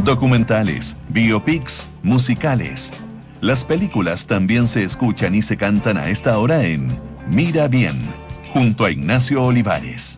documentales, biopics, musicales. Las películas también se escuchan y se cantan a esta hora en Mira Bien, junto a Ignacio Olivares.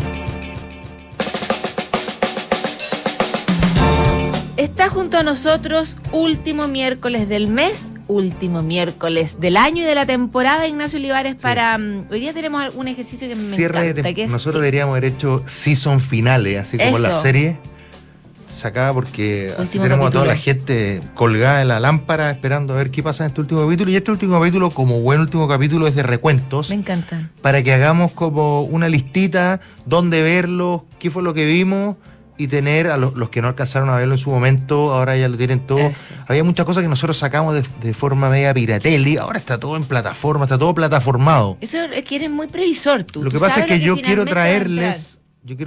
Está junto a nosotros último miércoles del mes, último miércoles del año y de la temporada, Ignacio Olivares, para... Hoy día tenemos un ejercicio que me encanta. Que es, nosotros deberíamos haber hecho season finales, así como la serie. Sacada porque así tenemos a toda la gente colgada en la lámpara esperando a ver qué pasa en este último capítulo. Y este último capítulo, como buen último capítulo, es de recuentos. Me encantan. Para que hagamos como una listita, dónde verlo, qué fue lo que vimos, y tener a los que no alcanzaron a verlo en su momento, ahora ya lo tienen todo. Eso. Había muchas cosas que nosotros sacamos de forma media piratelli, ahora está todo en plataforma, está todo plataformado. Eso es que eres muy previsor tú. Lo que pasa es que yo quiero traerles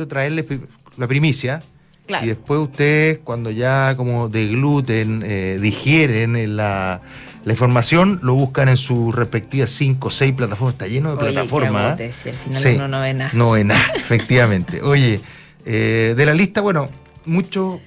la primicia. Claro. Y después ustedes, cuando ya como degluten, digieren la información, lo buscan en sus respectivas 5 o 6 plataformas. Está lleno de plataformas. Si al final uno no ve nada. No ve nada, efectivamente. Oye, de la lista, bueno, mucho...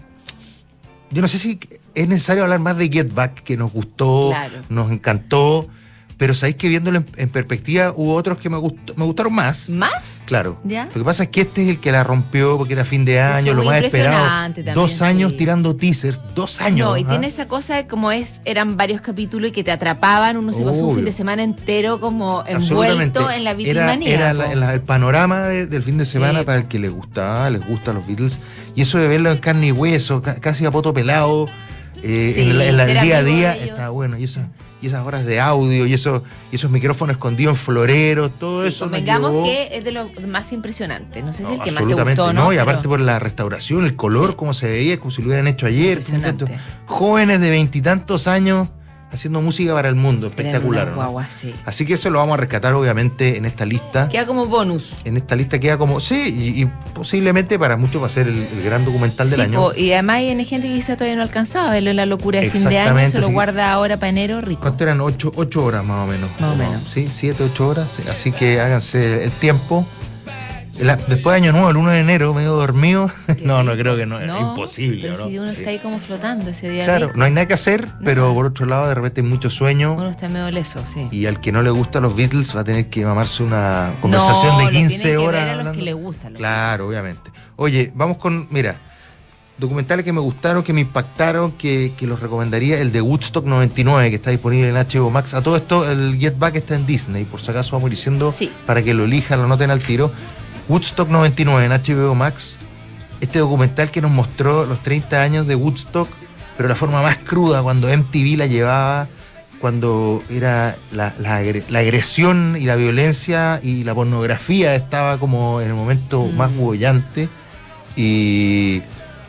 Yo no sé si es necesario hablar más de Get Back, que nos gustó, nos encantó, pero sabéis que viéndolo en perspectiva hubo otros que me gustaron más. ¿Más? Claro. ¿Ya? Lo que pasa es que este es el que la rompió porque era fin de año, lo más esperado. También, 2 años tirando teasers, 2 años. No, y tiene esa cosa de como eran varios capítulos y que te atrapaban, uno se pasó un fin de semana entero como envuelto en la Beatlemanía. Era el panorama del fin de semana para el que les gustan los Beatles. Y eso de verlo en carne y hueso, casi a poto pelado, en el día a día, está bueno. Y esas horas de audio y esos micrófonos escondidos en floreros, todo eso. Convengamos que es de lo más impresionante. No sé si es el que más te gustó, ¿no? Y aparte por la restauración, el color, cómo se veía, como si lo hubieran hecho ayer. Jóvenes de 20 y tantos años haciendo música para el mundo, espectacular. Guagua, sí. Así que eso lo vamos a rescatar obviamente en esta lista. Queda como bonus. En esta lista queda como, y posiblemente para muchos va a ser el gran documental del año. Y además hay gente que quizá todavía no alcanzaba a verlo en la locura de fin de año, se lo guarda ahora para enero, rico. ¿Cuánto eran? 8 horas más o menos. Más o menos. Sí, 7, 8 horas. Así que háganse el tiempo. Después de Año Nuevo, el 1 de enero, medio dormido. No, creo que no, es imposible. Pero si uno está ahí como flotando ese día. Claro, no hay nada que hacer, pero por otro lado, de repente hay mucho sueño. Uno está medio leso, sí. Y al que no le gustan los Beatles va a tener que mamarse una conversación de 15 horas. Ver a los que le gustan. Claro, obviamente. Oye, vamos con, documentales que me gustaron, que me impactaron, que los recomendaría. El de Woodstock 99, que está disponible en HBO Max. A todo esto, el Get Back está en Disney, por si acaso vamos diciendo, para que lo elijan, lo noten al tiro. Woodstock 99 en HBO Max, este documental que nos mostró los 30 años de Woodstock, pero la forma más cruda, cuando MTV la llevaba, cuando era la agresión y la violencia y la pornografía estaba como en el momento más bollante, y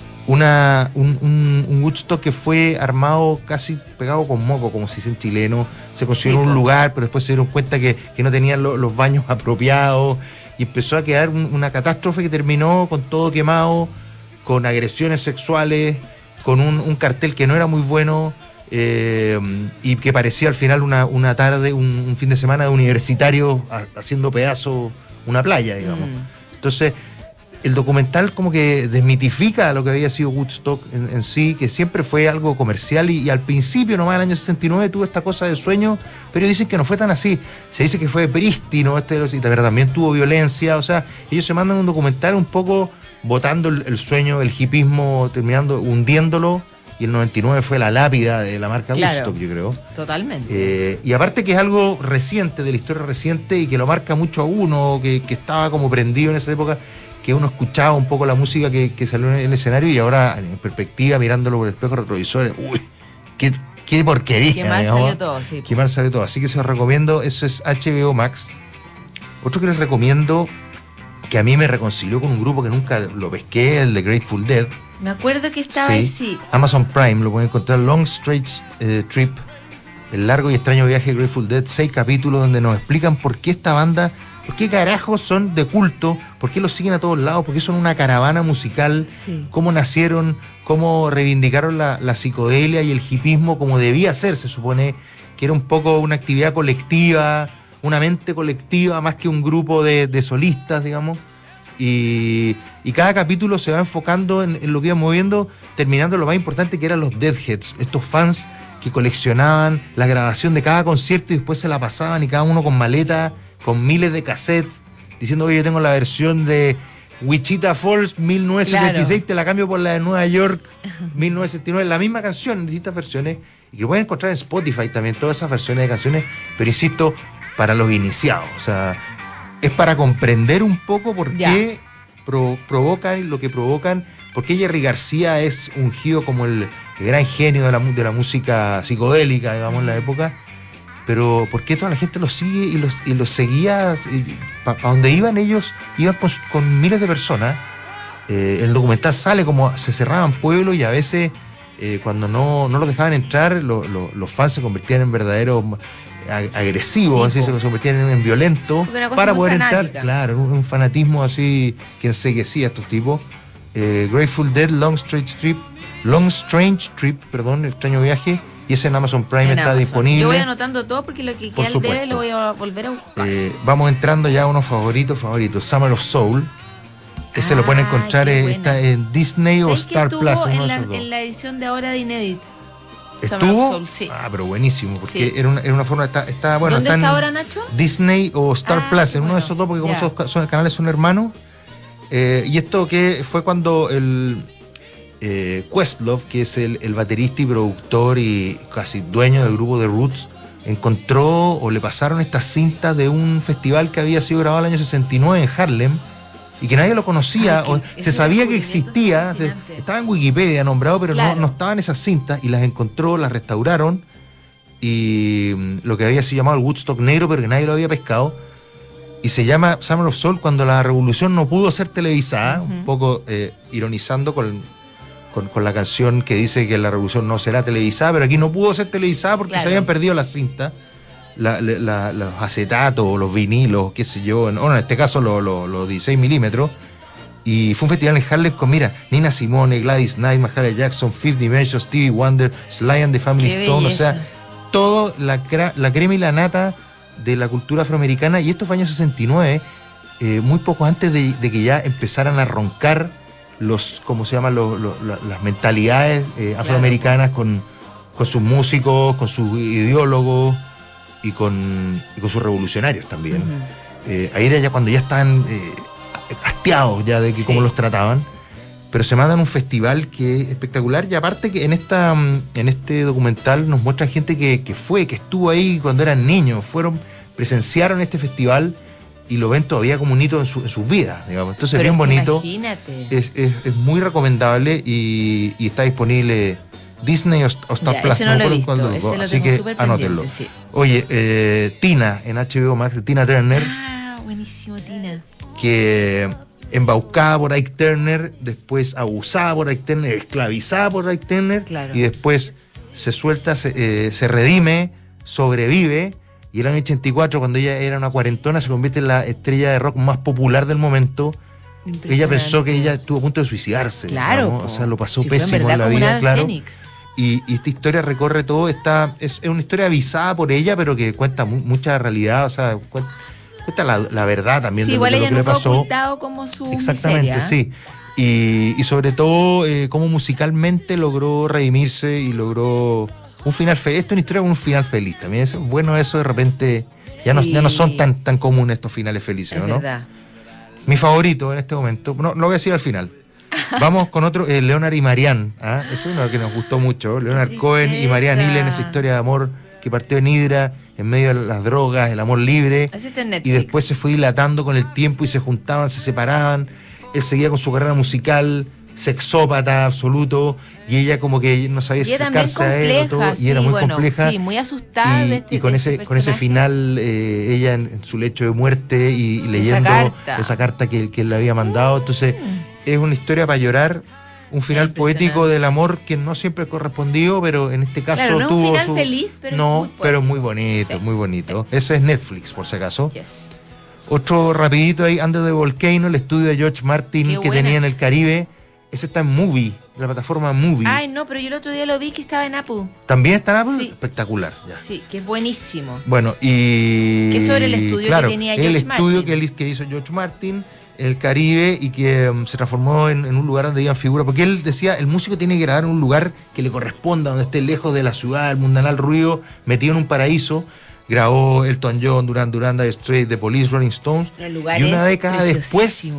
un Woodstock que fue armado casi pegado con moco, como se dice en chileno. Se consiguió un lugar, pero después se dieron cuenta que no tenían los baños apropiados, y empezó a quedar una catástrofe que terminó con todo quemado, con agresiones sexuales, con un cartel que no era muy bueno, y que parecía al final una tarde, un fin de semana de universitarios haciendo pedazos una playa, digamos. Entonces, el documental como que desmitifica lo que había sido Woodstock en sí, que siempre fue algo comercial, y al principio, nomás en el año 69, tuvo esta cosa de sueño, pero dicen que no fue tan así. Se dice que fue prístino, pero también tuvo violencia. O sea, ellos se mandan un documental un poco botando el sueño, el hipismo, hundiéndolo, y el 99 fue la lápida de la marca Woodstock, yo creo. Totalmente. Y aparte que es algo reciente, de la historia reciente, y que lo marca mucho a uno, que estaba como prendido en esa época, que uno escuchaba un poco la música que salió en el escenario, y ahora en perspectiva, mirándolo por el espejo retrovisor, uy, qué porquería. Qué mal salió todo, sí. Qué mal salió todo. Así que se los recomiendo, eso es HBO Max. Otro que les recomiendo, que a mí me reconcilió con un grupo que nunca lo pesqué, el de Grateful Dead. Me acuerdo que estaba ahí, sí. Amazon Prime, lo pueden encontrar, Long Straight Trip, el largo y extraño viaje de Grateful Dead, 6 capítulos donde nos explican por qué esta banda, por qué carajos son de culto, por qué los siguen a todos lados, por qué son una caravana musical, cómo nacieron, cómo reivindicaron la psicodelia y el hipismo como debía ser. Se supone que era un poco una actividad colectiva, una mente colectiva más que un grupo de solistas, digamos. Y y cada capítulo se va enfocando en lo que iba moviendo, terminando lo más importante que eran los Deadheads, estos fans que coleccionaban la grabación de cada concierto y después se la pasaban, y cada uno con maleta, con miles de cassettes, diciendo, oye, yo tengo la versión de Wichita Falls 1976, te la cambio por la de Nueva York 1979, la misma canción en distintas versiones, y que lo pueden encontrar en Spotify también, todas esas versiones de canciones, pero insisto, para los iniciados, o sea, es para comprender un poco por qué provocan lo que provocan, porque Jerry García es ungido como el gran genio de la música psicodélica, digamos, en la época, pero ¿por qué toda la gente los sigue y los seguía? Para donde iban ellos, iban con miles de personas. El documental sale como se cerraban pueblos y a veces cuando no los dejaban entrar, los fans se convertían en verdaderos agresivos, así se convertían en violentos para poder entrar. Claro, un fanatismo así que enseguecía a estos tipos. Grateful Dead, Long Strange Trip, extraño viaje, y ese en Amazon Prime está disponible. Yo voy anotando todo porque lo que queda al debe lo voy a volver a buscar. Vamos entrando ya a unos favoritos. Summer of Soul. Ese lo pueden encontrar está en Disney o Star Plus. En la edición de ahora de Inédit. ¿Estuvo? Soul, sí. Pero buenísimo, porque era una forma, bueno, ¿dónde está ahora, Nacho? Disney o Star Plus, en uno de esos dos, porque como esos canales son hermanos. Y esto que fue cuando el Questlove, que es el baterista y productor y casi dueño del grupo de Roots, encontró o le pasaron estas cintas de un festival que había sido grabado en el año 69 en Harlem y que nadie lo conocía, se sabía que existía, estaba en Wikipedia nombrado, pero no estaban esas cintas, y las encontró, las restauraron, y lo que había sido llamado el Woodstock negro, pero que nadie lo había pescado, y se llama Summer of Soul, cuando la revolución no pudo ser televisada, un poco ironizando con la canción que dice que la revolución no será televisada, pero aquí no pudo ser televisada porque se habían perdido las cintas, los acetatos, los vinilos, qué sé yo, en este caso los 16 milímetros, y fue un festival en Harlem con, Nina Simone, Gladys Knight, Mahalia Jackson, Fifth Dimension, Stevie Wonder, Sly and the Family Stone, o sea, todo la crema y la nata de la cultura afroamericana, y esto fue año 69, muy poco antes de que ya empezaran a roncar ¿cómo se llaman? Las mentalidades afroamericanas con sus músicos, con sus ideólogos y con sus revolucionarios también. Ahí era ya cuando ya estaban hastiados ya de cómo los trataban, pero se mandan un festival que es espectacular, y aparte que en este documental nos muestran gente que estuvo ahí cuando eran niños, presenciaron este festival y lo ven todavía como un hito en sus vidas, digamos. Entonces es bien bonito. Imagínate. Es muy recomendable y está disponible Disney o Star Plus. Ese no lo he visto, así que anótenlo. Sí. Oye, Tina en HBO Max, Tina Turner. Buenísimo, Tina. Que embaucada por Ike Turner, después abusada por Ike Turner, esclavizada por Ike Turner, y después se suelta, se redime, sobrevive. Y el año 84, cuando ella era una cuarentona, se convierte en la estrella de rock más popular del momento. Ella pensó que ella estuvo a punto de suicidarse. Claro. ¿no? O sea, lo pasó pésimo en la vida, claro. Y esta historia recorre todo. Es una historia avisada por ella, pero que cuenta mucha realidad. O sea, cuenta la verdad también de lo que le pasó. Igual ella no fue ocultado como su exactamente, miseria. Sí. Y sobre todo, cómo musicalmente logró redimirse y logró un final feliz. Esta es una historia con un final feliz también. Es bueno eso, de repente ya no son tan comunes estos finales felices, es ¿no? Verdad. Mi favorito en este momento, no lo voy a decir al final. Vamos con otro, Leonard y Marianne. Es uno que nos gustó mucho. Leonard Cohen y Marianne Hillen, esa historia de amor que partió en Hydra, en medio de las drogas, el amor libre. Y después se fue dilatando con el tiempo y se juntaban, se separaban. Él seguía con su carrera musical, sexópata absoluto, y ella como que no sabía si acercarse a él o todo, y era muy compleja. Sí, muy asustada y con ese final, ella en su lecho de muerte y leyendo esa carta que él le había mandado. Entonces, es una historia para llorar, un final poético del amor que no siempre correspondió, pero en este caso no tuvo un final feliz, pero pero muy bonito, muy bonito. Sí. Ese es Netflix, por si acaso. Yes. Otro rapidito ahí, Under the Volcano, el estudio de George Martin que tenía en el Caribe. Ese está en Movie, la plataforma Movie. Ay, no, pero yo el otro día lo vi que estaba en Apple. ¿También está en Apple? Sí. Espectacular. Ya. Sí, que es buenísimo. Bueno, y... Que sobre el estudio que tenía George Martin. El estudio que hizo George Martin, en el Caribe y que se transformó en un lugar donde iban figuras, porque él decía, el músico tiene que grabar en un lugar que le corresponda, donde esté lejos de la ciudad, el mundanal ruido, metido en un paraíso. Grabó Elton John, Duran Duran, Dire Straits, The Police, Rolling Stones, y una década después,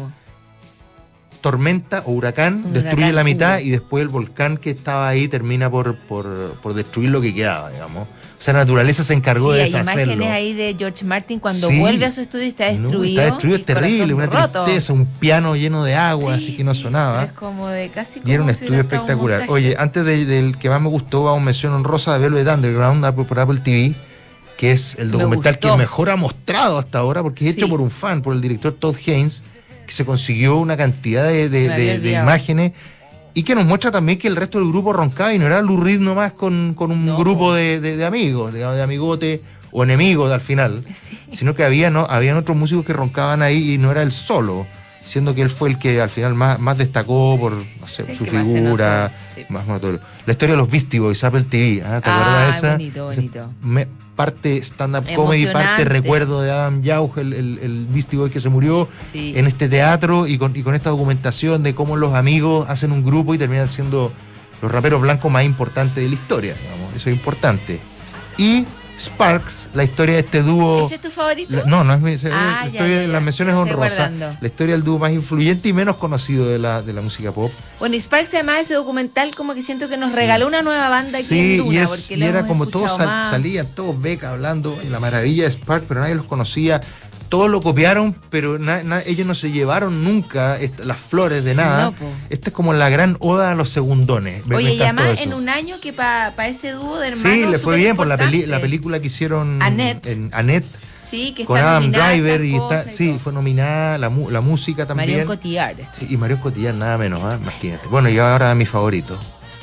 tormenta o huracán destruye la mitad y después el volcán que estaba ahí termina por destruir lo que quedaba, digamos. O sea, la naturaleza se encargó de deshacerlo. Hay imágenes ahí de George Martin cuando vuelve a su estudio y está destruido. Está destruido, es terrible, una tristeza, un piano lleno de agua, así que no sonaba. Es como de casi como y era un estudio espectacular. Oye, antes del que más me gustó, vamos a mención honrosa de Velvet Underground por Apple TV, que es el documental que mejor ha mostrado hasta ahora, porque es hecho por un fan, por el director Todd Haynes, que se consiguió una cantidad de imágenes y que nos muestra también que el resto del grupo roncaba y no era Lou Reed nomás con un grupo de amigos, de amigotes o enemigos al final, sino que habían otros músicos que roncaban ahí y no era él solo, siendo que él fue el que al final más destacó por, no sé, su figura, más notorio. La historia de los Beastie Boys, Apple TV, ¿te acuerdas de esa? Bonito. Parte stand-up comedy, parte recuerdo de Adam Yauch, el Beastie Boy que se murió en este teatro y con esta documentación de cómo los amigos hacen un grupo y terminan siendo los raperos blancos más importantes de la historia, digamos. Eso es importante. Y Sparks, la historia de este dúo... ¿Ese es tu favorito? No es mi... estoy en las menciones honrosas. La historia del dúo más influyente y menos conocido de la música pop. Bueno, y Sparks, además, ese documental como que siento que nos regaló una nueva banda aquí en Duna. Y era como todos salían, todos Beca hablando, y la maravilla de Sparks, pero nadie los conocía. Todos lo copiaron, pero ellos no se llevaron nunca las flores de nada. Esta es como la gran oda a los segundones. Oye, y además en un año que para ese dúo de hermanos... Sí, le fue bien por la película que hicieron en Annette. Sí, que con está Adam Driver y fue nominada la música también. Marion Cotillard. Sí, y Marion Cotillard nada menos, imagínate. Bueno, y ahora mi favorito.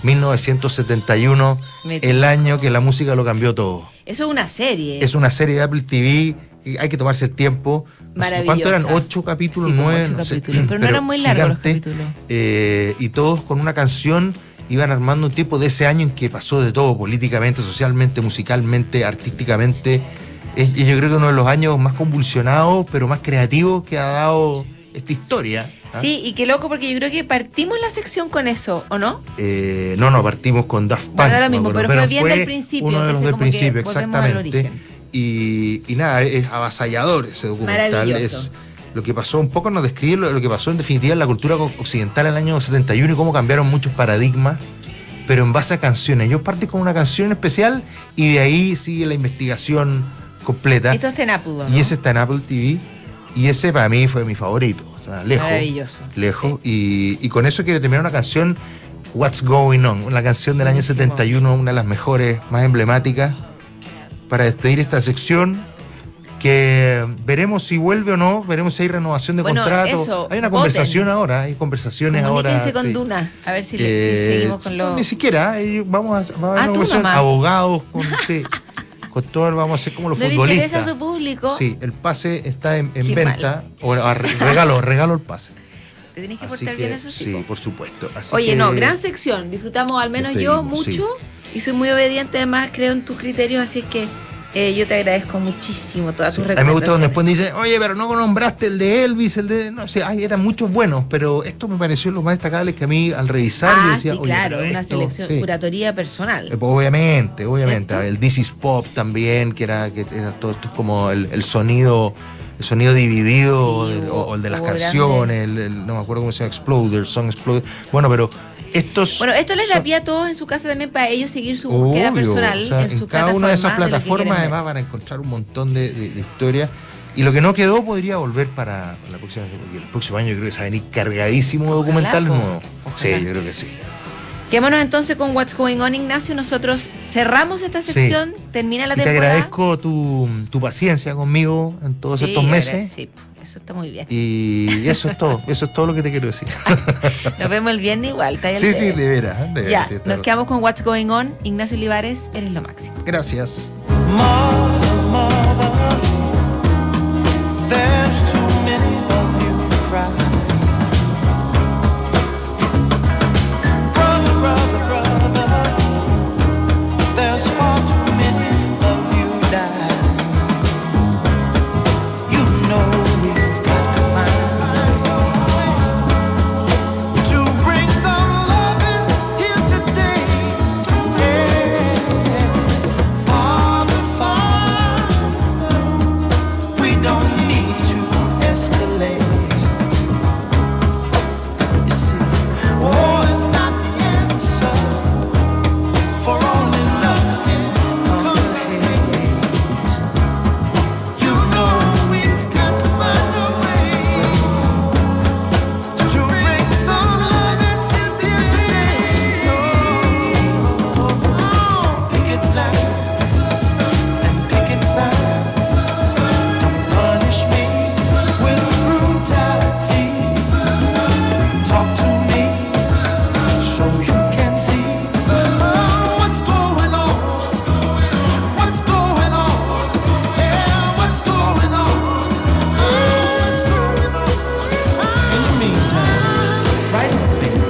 1971, el año que la música lo cambió todo. Eso es una serie. Es una serie de Apple TV. Hay que tomarse el tiempo. ¿Cuánto eran? 8 capítulos, 9. 8 capítulos, pero no eran muy largos los capítulos. Y todos con una canción iban armando un tiempo de ese año en que pasó de todo, políticamente, socialmente, musicalmente, artísticamente. Y yo creo que uno de los años más convulsionados, pero más creativos que ha dado esta historia. Sí, y qué loco, porque yo creo que partimos la sección con eso, ¿o no? No, partimos con Daft Punk. Era lo mismo, pero fue bien del principio. Uno de los del principio, exactamente. Y nada, es avasallador ese documental. Es lo que pasó, un poco nos describe lo que pasó en definitiva en la cultura occidental en el año 71 y cómo cambiaron muchos paradigmas, pero en base a canciones. Yo partí con una canción especial y de ahí sigue la investigación completa. Esto está en Apple, ¿no? Y ese está en Apple TV y ese para mí fue mi favorito. O sea, lejos. Maravilloso. Lejos. Sí. Y con eso quiero terminar una canción, What's Going On, una canción del año 71, una de las mejores, más emblemáticas, para despedir esta sección, que veremos si vuelve o no, veremos si hay renovación de contrato. Hay una conversación ahora, hay conversaciones ahora. Con Duna, a ver si seguimos con los... Ni siquiera, vamos a ver abogados, con todo, vamos a hacer como los futbolistas. ¿Le interesa a su público? Sí, el pase está en venta, o regalo el pase. Te tenés que portar bien eso, sí, por supuesto. Oye, gran sección, disfrutamos al menos yo mucho. Y soy muy obediente, además creo en tus criterios, así es que yo te agradezco muchísimo todas tus recomendaciones. A mí me gusta cuando después dicen, oye, pero no nombraste el de Elvis, no sé, eran muchos buenos, pero esto me pareció lo más destacable que a mí al revisar yo decía, sí, claro, una selección, curatoría personal. Obviamente, el This Is Pop también, que era todo esto es como el sonido dividido, o el de las canciones, no me acuerdo cómo se llama, Song Exploder. Bueno, pero esto les da pie a todos en su casa también para ellos seguir su búsqueda personal. O sea, en cada una de esas plataformas además van a encontrar un montón de historias. Y lo que no quedó podría volver para la próxima, porque el próximo año yo creo que se va a venir cargadísimo de documentales nuevos. Sí, yo creo que sí. Quedémonos entonces con What's Going On, Ignacio. Nosotros cerramos esta sección, termina la temporada. Te agradezco tu paciencia conmigo en todos estos meses. Sí, eso está muy bien. Y eso es todo lo que te quiero decir. Nos vemos el viernes igual. Sí, de veras. Ya, nos quedamos con What's Going On. Ignacio Olivares, eres lo máximo. Gracias. There's too many of you cry. We've got to find a way. baby.